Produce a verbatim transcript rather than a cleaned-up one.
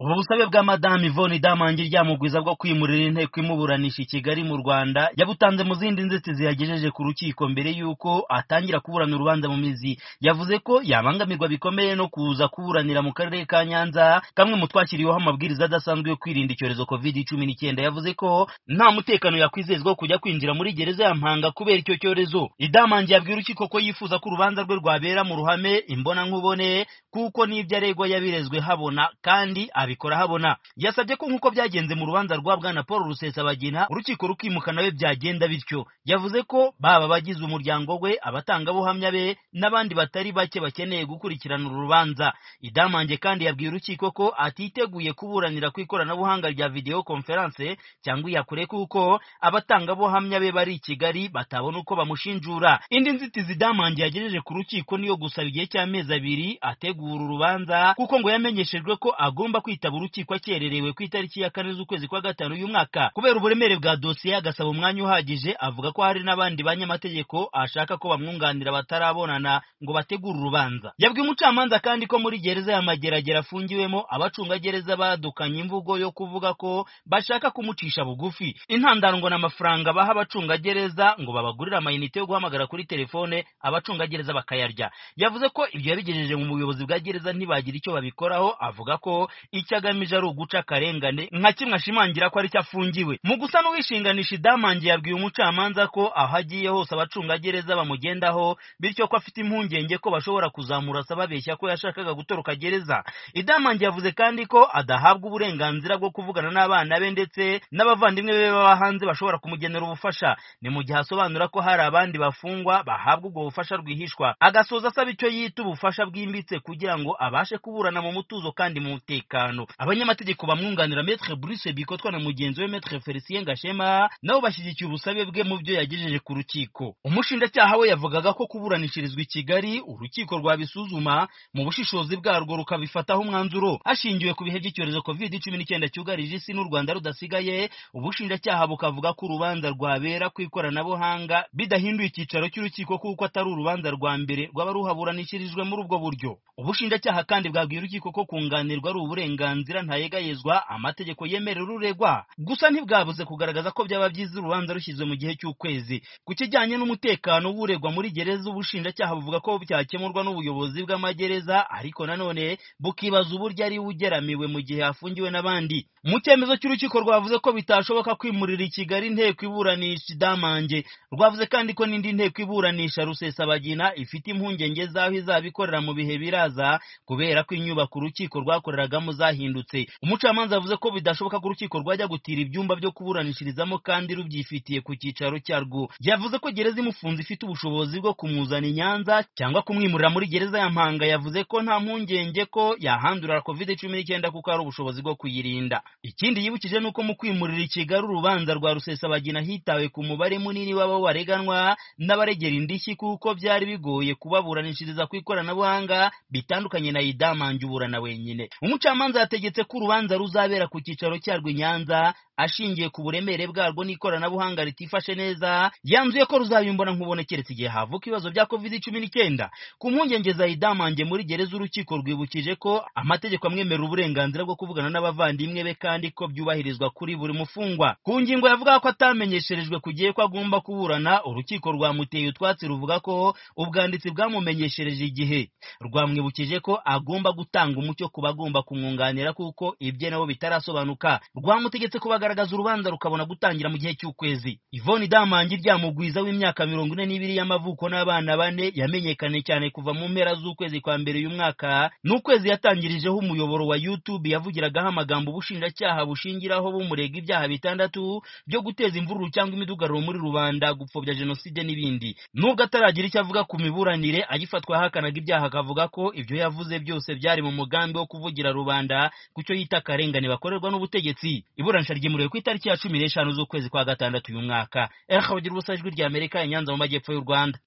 Ubu busabe bwa Madame Yvonne Damangi ryamugwiza bwo kwimurira inteko imuburanisha i Kigali mu Rwanda yabutanze mu zindi nzitizi yagejeje ku rukiko mbere yuko atangira kuburana urubanza mu mizi. Yavuze ko yabangamirwa bikomeye no kuza kuburanira mu karere ka Nyanza, kamwe mu twakiriyeho amabwiriza adasanzwe yo kwirinda icyorezo covid cumi n'icyenda. Yavuze ko nta mutekano yakwizezwa kujya kwinjira muri gereza ya Mpanga kubera icyo cyorezo. Damangi yabwiye urukiko ko yifuza ko urubanza rwe rwabera mu ruhame imbona nkubone kuko n'ibyo aregwa yabirezwe habona kandi abikora habona. Yasabye ko nkuko byagenze mu rubanza rwa Bwana Paul Rusesabagina urukiko rukimuka nawe byagenda bityo. Yavuze ko baba bagize umuryango we, abatangabuhamya be n'abandi batari bake bakeneye gukurikirana urubanza. Damangi kandi yabwiye urukiko ko atiteguye kuburanira ku ikoranabuhanga rya video conference cyangwa yakure kuko abatangabuhamya be bari i Kigali batabona uko bamushinjura. Indi nzitizi Damangi yagejeje ku rukiko niyo gusaba igihe cy'amezi abiri ategura urubanza kuko ngo yamenyeshejwe ko agomba kwitaba urukiko akererewe ku itariki ya kane z'ukwezi kwa gatanu uyu mwaka. Kubera uburemere bwa dosiye agasaba umwanya uhagije, avuga ko hari n'abandi banyamategeko ashaka ko bamwunganira batarabonana ngo bategure urubanza. Yabwiye umucamanza kandi ko muri gereza ya Mageragere afungiwemo abacungagereza badukanye imvugo yo kuvuga ko bashaka kumucisha bugufi. Intandaro ngo n'amafaranga baha abacungagereza ngo babagurira amayinite yo guhamagara kuri telefone abacungagereza bakayarya. Yavuze ko ibyo yabigejeje mu buyobozi bwa gereza ntibagira icyo babikoraho, avuga ko icyo agamije ari uguca akarengane nka kimwe ashimangira ko ari cyo afungiwe. Mu gusa n'uwishinganisha Damangi yabwiye umucamanza ko aho agiye hose abacungagereza bamugendaho, bityo ko afite impungenge ko bashobora kuzamurasa babeshya ko yashakaga gutoroka gereza. Damangi yavuze kandi ko adahabwa uburenganzira bwo kuvugana n'abana be ndetse n'abavandimwe be baba hanze bashobora kumugenera ubufasha. Ni mu gihe asobanura ko hari abandi bafungwa bahabwa ubwo bufasha rwihishwa. Agasoza asaba icyo yita ubufasha bwimbitse kugira ngo abashe kuburana mu mutuzo kandi mu mutekano. Abanyamategeko bamwunganira Maître Bruce Bikotwa na mugenzi we Maître Felicien Gashema nabo bashyigikiye ubusabe bwe mu byo yagejeje ku rukiko. Umushinjacyaha we yavugaga ko kuburanishirizwa i Kigali urukiko rwabisuzuma mu bushishozi bwarwo rukabifataho umwanzuro hashingiwe ku bihe by'icyorezo covid cumi n'icyenda cyugarije isi n'u Rwanda rudasigaye. Ubushinjacyaha bukavuga ko urubanza rwabera ku ikoranabuhanga bidahinduye icyicaro cy'urukiko kuko atari urubanza rwa mbere rwaba ruhaburanishirijwe muri ubwo buryo. Ubushinjacyaha kandi bwabwiye urukiko ko kunganirwa ari uburenganzira ntayegayezwa amategeko yemerera uregwa, gusa ntibwabuze kugaragaza ko byaba byiza urubanza rushyizwe mu gihe cy'ukwezi. Ku kijyanye n'umutekano w'uregwa muri gereza, ubushinjacyaha buvuga ko byakemurwa n'ubuyobozi bw'amagereza, ariko nanone bukibaza uburyo ari ugeramiwe mu gihe afungiwe n'abandi. Mu cyemezo cy'urukiko rwavuze ko bitashoboka kwimurira i Kigali inteko iburanisha Damangi. Rwavuze kandi ko n'indi nteko iburanisha Rusesabagina ifite impungenge z'aho izaba ikorera mu bihe biraza kubera ko inyubako urukiko rwakoreragamo zahindutse. Umucamanza yavuze ko bidashoboka ko urukiko rwajya gutira ibyumba byo kuburanishirizamo kandi rubyifitiye ku cyicaro cyarwo. Yavuze ko gereza imufunze ifite ubushobozi bwo kumuzana i Nyanza cyangwa kumwimurira muri gereza ya Mpanga. Yavuze ko nta mpungenge ko yahandurira covid cumi n'icyenda kuko ari ubushobozi bwo kuyirinda. Ikindi yibukije nuko mu kwimurira i Kigali urubanza rwa Rusesabagina hitawe ku mubare munini w'abo bareganwa n'abaregera indishyi kuko byari bigoye kubaburanishiriza ku ikoranabuhanga bitandukanye na Damangi uburana wenyine. Umucamanza yategetse ko urubanza ruzabera ku cyicaro cyarwo i Nyanza ashingiye ku buremere bwarwo n'ikoranabuhanga ritifashe neza. Yanzuye ko ruzabimbona nkubone keretse igihe havuka ibibazo bya covid cumi n'icyenda. Ku mpungenge za Damangi muri gereza, urukiko rwibukije ko amategeko amwemerera uburenganzira bwo kuvugana n'abavandimwe be kandi ko byubahirizwa kuri buri mufungwa. Ku ngingo yavuga ko atamenyesherejwe ku gihe ko agomba kuburana, urukiko rwamuteye utwatsi ruvuga ko ubwanditsi bwamumenyeshereje igihe. Rwamwibukije ko agomba gutanga umucyo ku bagomba kumwunganira kuko ibye nabo bitarasobanuka. Rwamutegetse kubagaragaza urubanza rukabona gutangira mu gihe cy'ukwezi. Yvonne Damangi ryamugwiza w'imyaka mirongo ine n'ibiri y'amavuko n'abana bane yamenyekanye cyane kuva mu mpera z'ukwezi kwa mbere uyu mwaka. N'ukwezi yatangirijeho umuyoboro wa YouTube yavugiragaho amagambo ubushinjacyaha bushingiraho bumurega ibyaha bitandatu byo guteza imvururu cyangwa imidugararo muri rubanda, gupfobya jenoside n'ibindi. Nubwo ataragira icyo avuga ku miburanire, agifatwa ahakanaga ibyaha akavuga ko ibyo yavuze byose byari mu mugambi wo kuvugira rubanda ku cyo yita akarengane bakorerwa n'ubutegetsi. Iburanisha ryimuriwe ku itariki ya cumi n'eshanu z'ukwezi kwa gatandatu uyu mwaka. Erha Bagira ubusa, Ijwi ry'Amerika, i Nyanza mu majyepfo y'u Rwanda.